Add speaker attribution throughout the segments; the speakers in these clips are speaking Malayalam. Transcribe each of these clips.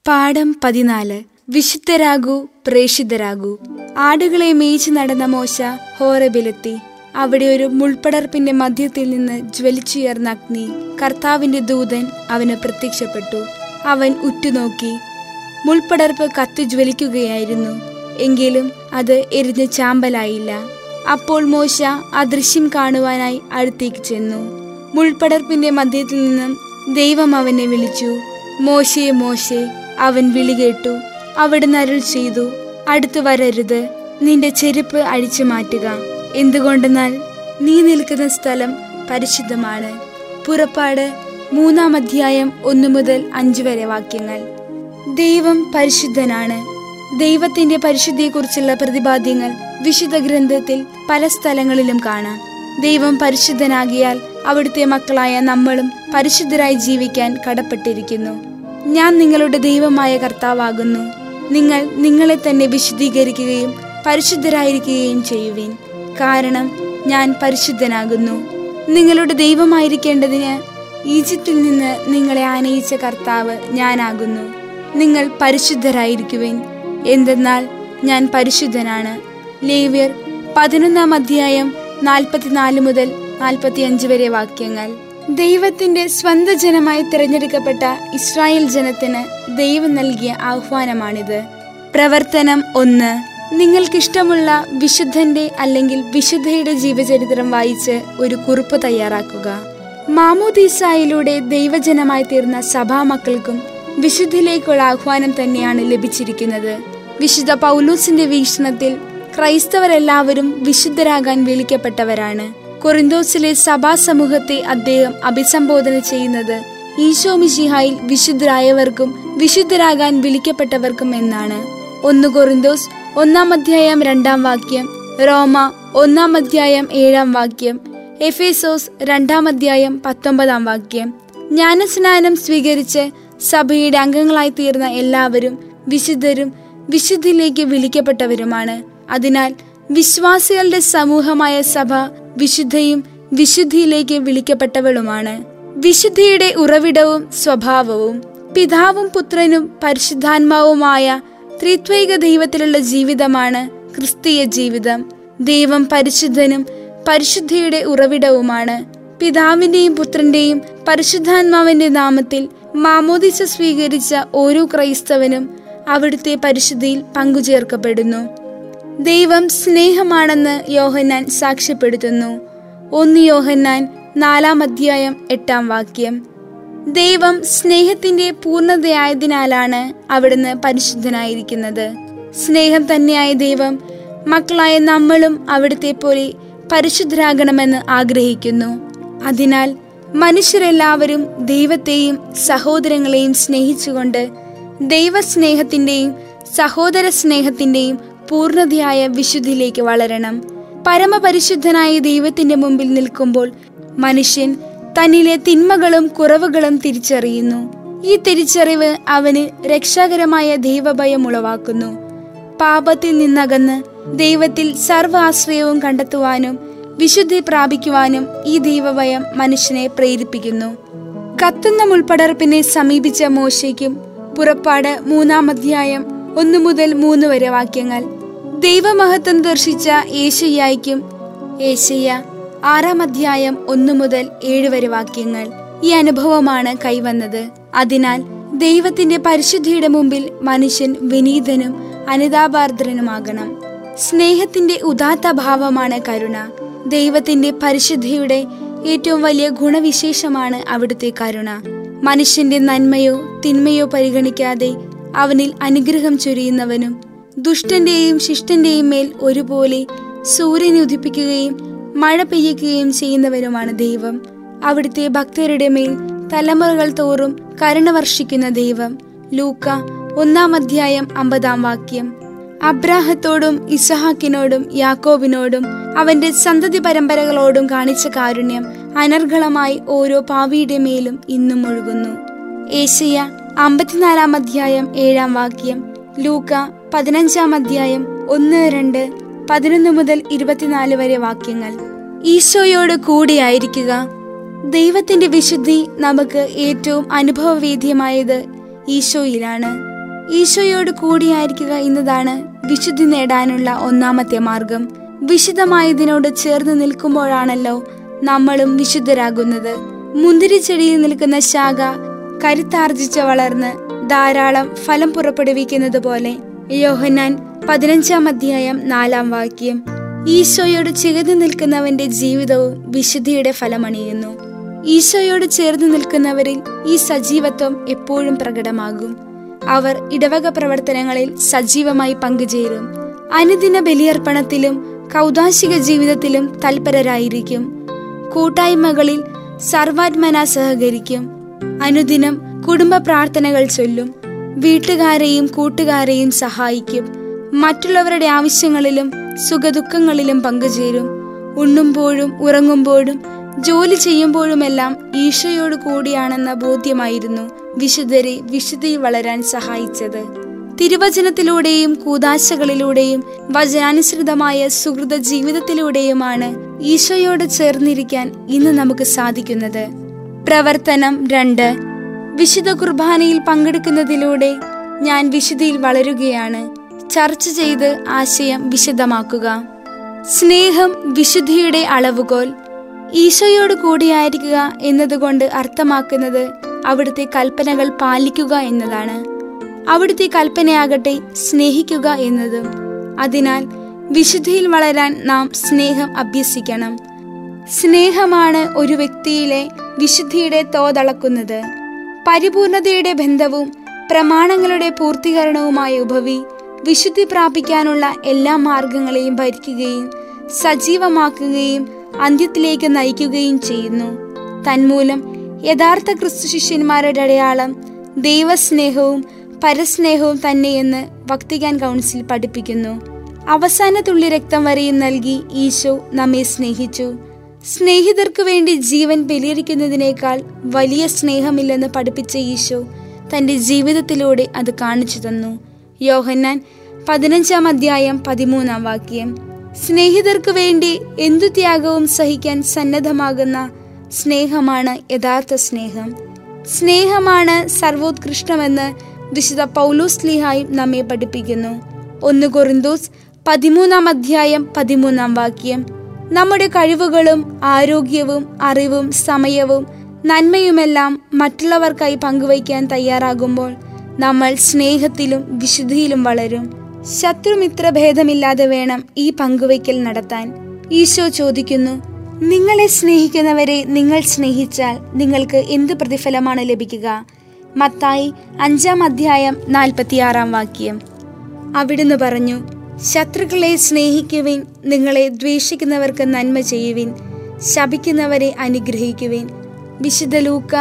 Speaker 1: പാഠം 14. വിശുദ്ധരാകൂ, പ്രേഷിതരാകൂ. ആടുകളെ മേയിച്ചു നടന്ന മോശ ഹോറേബിലെത്തി. അവിടെ ഒരു മുൾപടർപ്പിന്റെ മധ്യത്തിൽ നിന്ന് ജ്വലിച്ചുയർന്ന അഗ്നി, കർത്താവിന്റെ ദൂതൻ അവന് പ്രത്യക്ഷപ്പെട്ടു. അവൻ ഉറ്റുനോക്കി. മുൾപടർപ്പ് കത്തി ജ്വലിക്കുകയായിരുന്നു, എങ്കിലും അത് എരിഞ്ഞ് ചാമ്പലായില്ല. അപ്പോൾ മോശ ആ ദൃശ്യം കാണുവാനായി അടുത്തേക്ക് ചെന്നു. മുൾപടർപ്പിന്റെ മധ്യത്തിൽ നിന്നും ദൈവം അവനെ വിളിച്ചു. മോശേ, മോശേ. അവൻ വിളി കേട്ടു. അവിടുന്ന് അരുൾ ചെയ്തു, അടുത്തു വരരുത്, നിന്റെ ചെരുപ്പ് അഴിച്ചു മാറ്റുക, എന്തുകൊണ്ടെന്നാൽ നീ നിൽക്കുന്ന സ്ഥലം പരിശുദ്ധമാണ്. പുറപ്പാട് 3-ാം അധ്യായം 1 മുതൽ 5 വരെ വാക്യങ്ങൾ. ദൈവം പരിശുദ്ധനാണ്. ദൈവത്തിന്റെ പരിശുദ്ധിയെക്കുറിച്ചുള്ള പ്രതിപാദ്യങ്ങൾ വിശുദ്ധ ഗ്രന്ഥത്തിൽ പല സ്ഥലങ്ങളിലും കാണാം. ദൈവം പരിശുദ്ധനാകിയാൽ അവിടുത്തെ മക്കളായ നമ്മളും പരിശുദ്ധരായി ജീവിക്കാൻ കടപ്പെട്ടിരിക്കുന്നു. ഞാൻ നിങ്ങളുടെ ദൈവമായ കർത്താവാകുന്നു. നിങ്ങൾ നിങ്ങളെ തന്നെ വിശുദ്ധീകരിക്കുകയും പരിശുദ്ധരായിരിക്കുകയും ചെയ്യുവിൻ, കാരണം ഞാൻ പരിശുദ്ധനാകുന്നു. നിങ്ങളുടെ ദൈവമായിരിക്കേണ്ടതിന് ഈജിപ്തിൽ നിന്ന് നിങ്ങളെ ആനയിച്ച കർത്താവ് ഞാനാകുന്നു. നിങ്ങൾ പരിശുദ്ധരായിരിക്കുവിൻ, എന്തെന്നാൽ ഞാൻ പരിശുദ്ധനാണ്. ലേവ്യർ 11-ാം അധ്യായം 44 മുതൽ 45 വരെ വാക്യങ്ങൾ. ദൈവത്തിന്റെ സ്വന്തം ജനമായി തിരഞ്ഞെടുക്കപ്പെട്ട ഇസ്രായേൽ ജനത്തിന് ദൈവം നൽകിയ ആഹ്വാനമാണിത്. പ്രവർത്തനം 1. നിങ്ങൾക്കിഷ്ടമുള്ള വിശുദ്ധന്റെ അല്ലെങ്കിൽ വിശുദ്ധയുടെ ജീവചരിത്രം വായിച്ച് ഒരു കുറിപ്പ് തയ്യാറാക്കുക. മാമോദീസായിലൂടെ ദൈവജനമായി തീർന്ന സഭാമക്കൾക്കും വിശുദ്ധിയിലേക്കുള്ള ആഹ്വാനം തന്നെയാണ് ലഭിച്ചിരിക്കുന്നത്. വിശുദ്ധ പൗലോസിന്റെ വീക്ഷണത്തിൽ ക്രൈസ്തവരെല്ലാവരും വിശുദ്ധരാകാൻ വിളിക്കപ്പെട്ടവരാണ്. കൊറിന്തോസിലെ സഭാ സമൂഹത്തെ അദ്ദേഹം അഭിസംബോധന ചെയ്യുന്നത് ഈശോ മിശിഹായിൽ വിശുദ്ധരായവർക്കും വിശുദ്ധരാകാൻ വിളിക്കപ്പെട്ടവർക്കും എന്നാണ്. 1 കൊറിന്തോസ് 1-ാം അധ്യായം 2-ാം വാക്യം, റോമ 1-ാം അധ്യായം 7-ാം വാക്യം, എഫേസോസ് 2-ാം അധ്യായം 19-ാം വാക്യം. ജ്ഞാനസ്നാനം സ്വീകരിച്ച് സഭയുടെ അംഗങ്ങളായി തീർന്ന എല്ലാവരും വിശുദ്ധരും വിശുദ്ധിയിലേക്ക് വിളിക്കപ്പെട്ടവരുമാണ്. അതിനാൽ വിശ്വാസികളുടെ സമൂഹമായ സഭ വിശുദ്ധയും വിശുദ്ധിയിലേക്ക് വിളിക്കപ്പെട്ടവളുമാണ്. വിശുദ്ധിയുടെ ഉറവിടവും സ്വഭാവവും പിതാവും പുത്രനും പരിശുദ്ധാത്മാവുമായ ത്രിത്വൈക ദൈവത്തിലുള്ള ജീവിതമാണ് ക്രിസ്തീയ ജീവിതം. ദൈവം പരിശുദ്ധനും പരിശുദ്ധിയുടെ ഉറവിടവുമാണ്. പിതാവിന്റെയും പുത്രന്റെയും പരിശുദ്ധാത്മാവിന്റെ നാമത്തിൽ മാമോദീസ സ്വീകരിച്ച ഓരോ ക്രൈസ്തവനും അവിടുത്തെ പരിശുദ്ധിയിൽ പങ്കുചേർക്കപ്പെടുന്നു. ദൈവം സ്നേഹമാണെന്ന് യോഹന്നാൻ സാക്ഷ്യപ്പെടുത്തുന്നു. 1 യോഹന്നാൻ 4-ാം അധ്യായം 8-ാം വാക്യം. ദൈവം സ്നേഹത്തിന്റെ പൂർണ്ണതയായതിനാലാണ് അവിടുന്ന് പരിശുദ്ധനായിരിക്കുന്നത്. സ്നേഹം തന്നെയായ ദൈവം മക്കളായ നമ്മളും അവിടുത്തെ പോലെ പരിശുദ്ധരാകണമെന്ന് ആഗ്രഹിക്കുന്നു. അതിനാൽ മനുഷ്യരെല്ലാവരും ദൈവത്തെയും സഹോദരങ്ങളെയും സ്നേഹിച്ചുകൊണ്ട് ദൈവസ്നേഹത്തിന്റെയും സഹോദര സ്നേഹത്തിന്റെയും പൂർണ്ണതയായ വിശുദ്ധിയിലേക്ക് വളരണം. പരമപരിശുദ്ധനായ ദൈവത്തിന്റെ മുമ്പിൽ നിൽക്കുമ്പോൾ മനുഷ്യൻ തന്നിലെ തിന്മകളും കുറവുകളും തിരിച്ചറിയുന്നു. ഈ തിരിച്ചറിവ് അവന് രക്ഷാകരമായ ദൈവഭയം ഉളവാക്കുന്നു. പാപത്തിൽ നിന്നകന്ന് ദൈവത്തിൽ സർവ്വ ആശ്രയവും കണ്ടെത്തുവാനും വിശുദ്ധി പ്രാപിക്കുവാനും ഈ ദൈവഭയം മനുഷ്യനെ പ്രേരിപ്പിക്കുന്നു. കത്തുന്ന മുൾപടർപ്പിനെ സമീപിച്ച മോശയ്ക്കും പുറപ്പാട് 3-ാം അധ്യായം 1 മുതൽ 3 വരെ വാക്യങ്ങൾ. ദൈവമഹത്വം ദർശിച്ച യേശയ്യായ്ക്കും യേശയ്യ 6-ാം അധ്യായം 1 മുതൽ 7 വരെ വാക്യങ്ങൾ. ഈ അനുഭവമാണ് കൈവന്നത്. അതിനാൽ ദൈവത്തിന്റെ പരിശുദ്ധിയുടെ മുമ്പിൽ മനുഷ്യൻ വിനീതനും അനുതാപാർദ്രനുമാകണം. സ്നേഹത്തിന്റെ ഉദാത്ത ഭാവമാണ് കരുണ. ദൈവത്തിന്റെ പരിശുദ്ധിയുടെ ഏറ്റവും വലിയ ഗുണവിശേഷമാണ് അവിടുത്തെ കരുണ. മനുഷ്യന്റെ നന്മയോ തിന്മയോ പരിഗണിക്കാതെ അവനിൽ അനുഗ്രഹം ചൊരിയുന്നവനും ദുഷ്ടന്റെയും ശിഷ്ടന്റെയും മേൽ ഒരുപോലെ സൂര്യനെ ഉദിപ്പിക്കുകയും മഴ പെയ്യിക്കുകയും ചെയ്യുന്നവനുമാണ് ദൈവം. അവിടുത്തെ ഭക്തരുടെ മേൽ തലമുറകൾ തോറും കരുണ വർഷിക്കുന്ന ദൈവം. ലൂക്ക 1-ാം അധ്യായം 50-ാം വാക്യം. അബ്രാഹത്തോടും ഇസഹാക്കിനോടും യാക്കോബിനോടും അവന്റെ സന്തതി പരമ്പരകളോടും കാണിച്ച കാരുണ്യം അനർഗളമായി ഓരോ പാപിയുടെ മേലും ഇന്നും ഒഴുകുന്നു. യേശയ്യ 54-ാം അധ്യായം 7-ാം വാക്യം. ലൂക്ക 15-ാം അധ്യായം 1, 2, 11 മുതൽ 24 വരെ വാക്യങ്ങൾ. ഈശോയോട് കൂടിയായിരിക്കുക. ദൈവത്തിന്റെ വിശുദ്ധി നമുക്ക് ഏറ്റവും അനുഭവവേദ്യമായത് ഈശോയിലാണ്. ഈശോയോട് കൂടിയായിരിക്കുക എന്നതാണ് വിശുദ്ധി നേടാനുള്ള ഒന്നാമത്തെ മാർഗം. വിശുദ്ധമായതിനോട് ചേർന്ന് നിൽക്കുമ്പോഴാണല്ലോ നമ്മളും വിശുദ്ധരാകുന്നത്. മുന്തിരിച്ചെടിയിൽ നിൽക്കുന്ന ശാഖ കരുത്താർജിച്ച് വളർന്ന് ധാരാളം ഫലം പുറപ്പെടുവിക്കുന്നത് പോലെ യോഹന്നാൻ 15-4 ഈശോയോട് ചേർന്ന് നിൽക്കുന്നവന്റെ ജീവിതവും വിശുദ്ധിയുടെ ഫലമണിയുന്നു. ഈശോയോട് ചേർന്ന് നിൽക്കുന്നവരിൽ ഈ സജീവത്വം എപ്പോഴും പ്രകടമാകും. അവർ ഇടവക പ്രവർത്തനങ്ങളിൽ സജീവമായി പങ്കുചേരും. അനുദിന ബലിയർപ്പണത്തിലും കൗദാശിക ജീവിതത്തിലും തൽപരരായിരിക്കും. കൂട്ടായ്മകളിൽ സർവാത്മന സഹകരിക്കും. അനുദിനം കുടുംബ പ്രാർത്ഥനകൾ ചൊല്ലും. വീട്ടുകാരെയും കൂട്ടുകാരെയും സഹായിക്കും. മറ്റുള്ളവരുടെ ആവശ്യങ്ങളിലും സുഖദുഃഖങ്ങളിലും പങ്കുചേരും. ഉണ്ണുമ്പോഴും ഉറങ്ങുമ്പോഴും ജോലി ചെയ്യുമ്പോഴുമെല്ലാം ഈശോയോട് കൂടിയാണെന്ന ബോധ്യമായിരുന്നു വിശുദ്ധരെ വിശുദ്ധിയിൽ വളരാൻ സഹായിച്ചത്. തിരുവചനത്തിലൂടെയും കൂദാശകളിലൂടെയും വചനാനുസൃതമായ സുഹൃത ജീവിതത്തിലൂടെയുമാണ് ഈശോയോട് ചേർന്നിരിക്കാൻ ഇന്ന് നമുക്ക് സാധിക്കുന്നത്. പ്രവർത്തനം 2. വിശുദ്ധ കുർബാനയിൽ പങ്കെടുക്കുന്നതിലൂടെ ഞാൻ വിശുദ്ധിയിൽ വളരുകയാണ്. ചർച്ച ചെയ്ത് ആശയം വിശദമാക്കുക. സ്നേഹം വിശുദ്ധിയുടെ അളവുകോൽ. ഈശോയോട് കൂടിയായിരിക്കുക എന്നതുകൊണ്ട് അർത്ഥമാക്കുന്നത് അവിടുത്തെ കൽപ്പനകൾ പാലിക്കുക എന്നതാണ്. അവിടുത്തെ കൽപ്പനയാകട്ടെ സ്നേഹിക്കുക എന്നതും. അതിനാൽ വിശുദ്ധിയിൽ വളരാൻ നാം സ്നേഹം അഭ്യസിക്കണം. സ്നേഹമാണ് ഒരു വ്യക്തിയിലെ വിശുദ്ധിയുടെ തോതളക്കുന്നത്. പരിപൂർണതയുടെ ബന്ധവും പ്രമാണങ്ങളുടെ പൂർത്തീകരണവുമായ ഉപവി വിശുദ്ധി പ്രാപിക്കാനുള്ള എല്ലാ മാർഗങ്ങളെയും ഭരിക്കുകയും സജീവമാക്കുകയും അന്ത്യത്തിലേക്ക് നയിക്കുകയും ചെയ്യുന്നു. തന്മൂലം യഥാർത്ഥ ക്രിസ്തു ശിഷ്യന്മാരുടെ അടയാളം ദൈവസ്നേഹവും പരസ്നേഹവും തന്നെയെന്ന് വത്തിക്കാൻ കൗൺസിൽ പഠിപ്പിക്കുന്നു. അവസാന തുള്ളി രക്തം വരെയും നൽകി ഈശോ നമ്മെ സ്നേഹിച്ചു. സ്നേഹിതർക്ക് വേണ്ടി ജീവൻ ബലിയർപ്പിക്കുന്നതിനേക്കാൾ വലിയ സ്നേഹമില്ലെന്ന് പഠിപ്പിച്ച ഈശോ തന്റെ ജീവിതത്തിലൂടെ അത് കാണിച്ചു തന്നു. യോഹന്നാൻ 15-13 സ്നേഹിതർക്ക് വേണ്ടി എന്തു ത്യാഗവും സഹിക്കാൻ സന്നദ്ധമാകുന്ന സ്നേഹമാണ് യഥാർത്ഥ സ്നേഹം. സ്നേഹമാണ് സർവോത്കൃഷ്ടമെന്ന് വിശുദ്ധ പൗലോസ് ശ്ലീഹായും നമ്മെ പഠിപ്പിക്കുന്നു. 1 കൊരിന്തോസ് 13-13 നമ്മുടെ കഴിവുകളും ആരോഗ്യവും അറിവും സമയവും നന്മയുമെല്ലാം മറ്റുള്ളവർക്കായി പങ്കുവയ്ക്കാൻ തയ്യാറാകുമ്പോൾ നമ്മൾ സ്നേഹത്തിലും വിശുദ്ധിയിലും വളരും. ശത്രുമിത്ര ഭേദമില്ലാതെ വേണം ഈ പങ്കുവയ്ക്കൽ നടത്താൻ. ഈശോ ചോദിക്കുന്നു, നിങ്ങളെ സ്നേഹിക്കുന്നവരെ നിങ്ങൾ സ്നേഹിച്ചാൽ നിങ്ങൾക്ക് എന്ത് പ്രതിഫലമാണ് ലഭിക്കുക? മത്തായി 5-46 അവിടുന്ന് പറഞ്ഞു, ശത്രുക്കളെ സ്നേഹിക്കുവിൻ, നിങ്ങളെ ദ്വേഷിക്കുന്നവർക്ക് നന്മ ചെയ്യുവിൻ, ശപിക്കുന്നവരെ അനുഗ്രഹിക്കുവിൻ. വിശുദ്ധ ലൂക്ക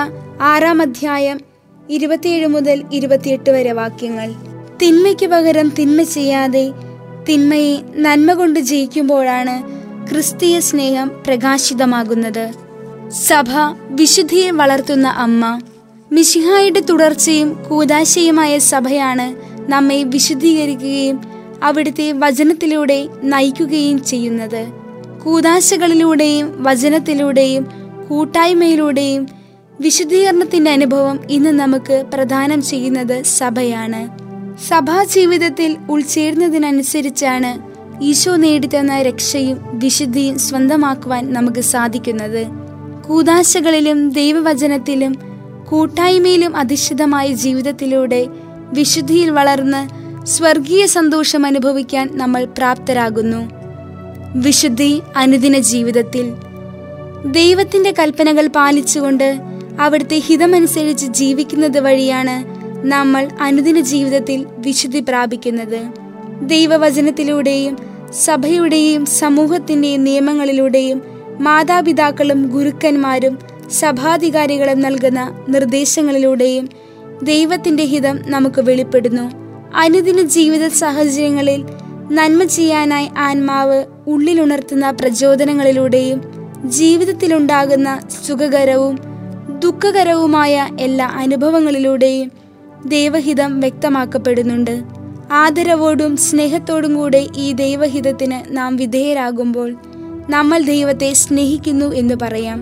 Speaker 1: 6-27-28 തിന്മയ്ക്ക് പകരം തിന്മ ചെയ്യാതെ തിന്മയെ നന്മ കൊണ്ട് ജയിക്കുമ്പോഴാണ് ക്രിസ്തീയ സ്നേഹം പ്രകാശിതമാകുന്നത്. സഭ വിശുദ്ധിയെ വളർത്തുന്ന അമ്മ. മിശിഹായുടെ തുടർച്ചയും കൂദാശയുമായ സഭയാണ് നമ്മെ വിശുദ്ധീകരിക്കുകയും അവിടുത്തെ വചനത്തിലൂടെ നയിക്കുകയും ചെയ്യുന്നത്. കൂദാശകളിലൂടെയും വചനത്തിലൂടെയും കൂട്ടായ്മയിലൂടെയും വിശുദ്ധീകരണത്തിന്റെ അനുഭവം ഇന്ന് നമുക്ക് പ്രദാനം ചെയ്യുന്നത് സഭയാണ്. സഭാ ജീവിതത്തിൽ ഉൾച്ചേരുന്നതിനനുസരിച്ചാണ് ഈശോ നേടിത്തന്ന രക്ഷയും വിശുദ്ധിയും സ്വന്തമാക്കുവാൻ നമുക്ക് സാധിക്കുന്നത്. കൂദാശകളിലും ദൈവവചനത്തിലും കൂട്ടായ്മയിലും അധിഷ്ഠിതമായ ജീവിതത്തിലൂടെ വിശുദ്ധിയിൽ വളർന്ന് സ്വർഗീയ സന്തോഷം അനുഭവിക്കാൻ നമ്മൾ പ്രാപ്തരാകുന്നു. വിശുദ്ധി അനുദിന ജീവിതത്തിൽ ദൈവത്തിന്റെ കൽപ്പനകൾ പാലിച്ചുകൊണ്ട് അവിടുത്തെ ഹിതമനുസരിച്ച് ജീവിക്കുന്നത് വഴിയാണ് നമ്മൾ അനുദിന ജീവിതത്തിൽ വിശുദ്ധി പ്രാപിക്കുന്നത്. ദൈവവചനത്തിലൂടെയും സഭയുടെയും സമൂഹത്തിന്റെയും നിയമങ്ങളിലൂടെയും മാതാപിതാക്കളും ഗുരുക്കന്മാരും സഭാധികാരികളും നൽകുന്ന നിർദ്ദേശങ്ങളിലൂടെയും ദൈവത്തിന്റെ ഹിതം നമുക്ക് വെളിപ്പെടുന്നു. അനുദിന ജീവിത സാഹചര്യങ്ങളിൽ നന്മ ചെയ്യാനായി ആത്മാവ് ഉള്ളിലുണർത്തുന്ന പ്രചോദനങ്ങളിലൂടെയും ജീവിതത്തിലുണ്ടാകുന്ന സുഖകരവും ദുഃഖകരവുമായ എല്ലാ അനുഭവങ്ങളിലൂടെയും ദൈവഹിതം വ്യക്തമാക്കപ്പെടുന്നുണ്ട്. ആദരവോടും സ്നേഹത്തോടും കൂടെ ഈ ദൈവഹിതത്തിന് നാം വിധേയരാകുമ്പോൾ നമ്മൾ ദൈവത്തെ സ്നേഹിക്കുന്നു എന്ന് പറയാം.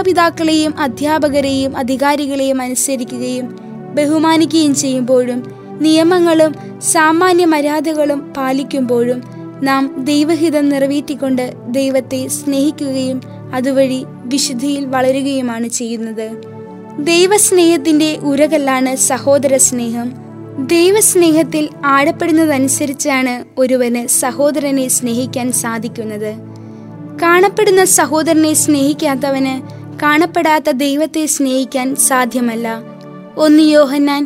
Speaker 1: മാതാപിതാക്കളെയും അധ്യാപകരെയും അധികാരികളെയും അനുസരിക്കുകയും ബഹുമാനിക്കുകയും ചെയ്യുമ്പോഴും നിയമങ്ങളും സാമാന്യ മര്യാദകളും പാലിക്കുമ്പോഴും നാം ദൈവഹിതം നിറവേറ്റിക്കൊണ്ട് ദൈവത്തെ സ്നേഹിക്കുകയും അതുവഴി വിശുദ്ധിയിൽ വളരുകയുമാണ് ചെയ്യുന്നത്. ദൈവസ്നേഹത്തിന്റെ ഉരകല്ലാണ് സഹോദര സ്നേഹം. ദൈവസ്നേഹത്തിൽ ആഴപ്പെടുന്നതനുസരിച്ചാണ് ഒരുവന് സഹോദരനെ സ്നേഹിക്കാൻ സാധിക്കുന്നത്. കാണപ്പെടുന്ന സഹോദരനെ സ്നേഹിക്കാത്തവന് കാണപ്പെടാത്ത ദൈവത്തെ സ്നേഹിക്കാൻ സാധ്യമല്ല. 1 യോഹന്നാൻ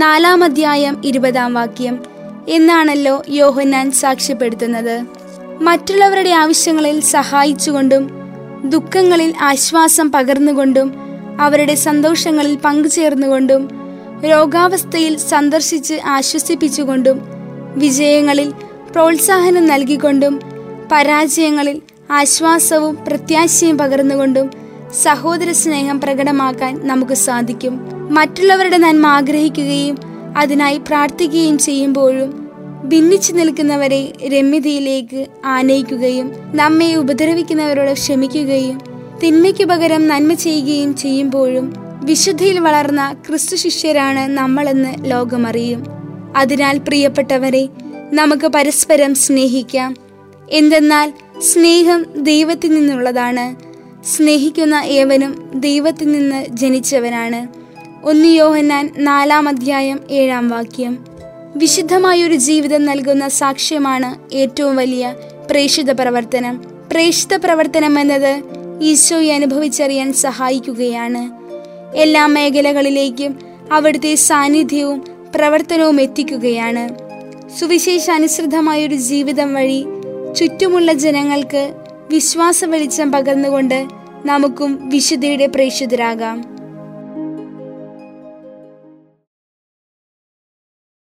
Speaker 1: 4:20 എന്നാണല്ലോ യോഹന്നാൻ സാക്ഷ്യപ്പെടുത്തുന്നത്. മറ്റുള്ളവരുടെ ആവശ്യങ്ങളിൽ സഹായിച്ചുകൊണ്ടും ദുഃഖങ്ങളിൽ ആശ്വാസം പകർന്നുകൊണ്ടും അവരുടെ സന്തോഷങ്ങളിൽ പങ്കുചേർന്നുകൊണ്ടും രോഗാവസ്ഥയിൽ സന്ദർശിച്ച് ആശ്വസിപ്പിച്ചുകൊണ്ടും വിജയങ്ങളിൽ പ്രോത്സാഹനം നൽകിക്കൊണ്ടും പരാജയങ്ങളിൽ ആശ്വാസവും പ്രത്യാശയും പകർന്നുകൊണ്ടും സഹോദര സ്നേഹം പ്രകടമാക്കാൻ നമുക്ക് സാധിക്കും. മറ്റുള്ളവരുടെ നന്മ ആഗ്രഹിക്കുകയും അതിനായി പ്രാർത്ഥിക്കുകയും ചെയ്യുമ്പോഴും ഭിന്നിച്ചു നിൽക്കുന്നവരെ രമ്യതയിലേക്ക് ആനയിക്കുകയും നമ്മെ ഉപദ്രവിക്കുന്നവരോട് ക്ഷമിക്കുകയും തിന്മയ്ക്കു പകരം നന്മ ചെയ്യുകയും ചെയ്യുമ്പോഴും വിശുദ്ധിയിൽ വളർന്ന ക്രിസ്തു ശിഷ്യരാണ് നമ്മളെന്ന് ലോകമറിയും. അതിനാൽ പ്രിയപ്പെട്ടവരെ, നമുക്ക് പരസ്പരം സ്നേഹിക്കാം. എന്തെന്നാൽ സ്നേഹം ദൈവത്തിൽ നിന്നുള്ളതാണ്. സ്നേഹിക്കുന്ന ഏവനും ദൈവത്തിൽ നിന്ന് ജനിച്ചവനാണ്. 1 യോഹന്നാൻ 4:7 വിശുദ്ധമായൊരു ജീവിതം നൽകുന്ന സാക്ഷ്യമാണ് ഏറ്റവും വലിയ പ്രേക്ഷിത പ്രവർത്തനം. പ്രേക്ഷിത പ്രവർത്തനം എന്നത് ഈശോയെ അനുഭവിച്ചറിയാൻ സഹായിക്കുകയാണ്. എല്ലാ മേഖലകളിലേക്കും അവിടുത്തെ സാന്നിധ്യവും പ്രവർത്തനവും എത്തിക്കുകയാണ്. സുവിശേഷാനുസൃതമായൊരു ജീവിതം വഴി ചുറ്റുമുള്ള ജനങ്ങൾക്ക് വിശ്വാസ വെളിച്ചം പകർന്നുകൊണ്ട് നമുക്കും വിശുദ്ധിയുടെ പ്രേക്ഷിതരാകാം.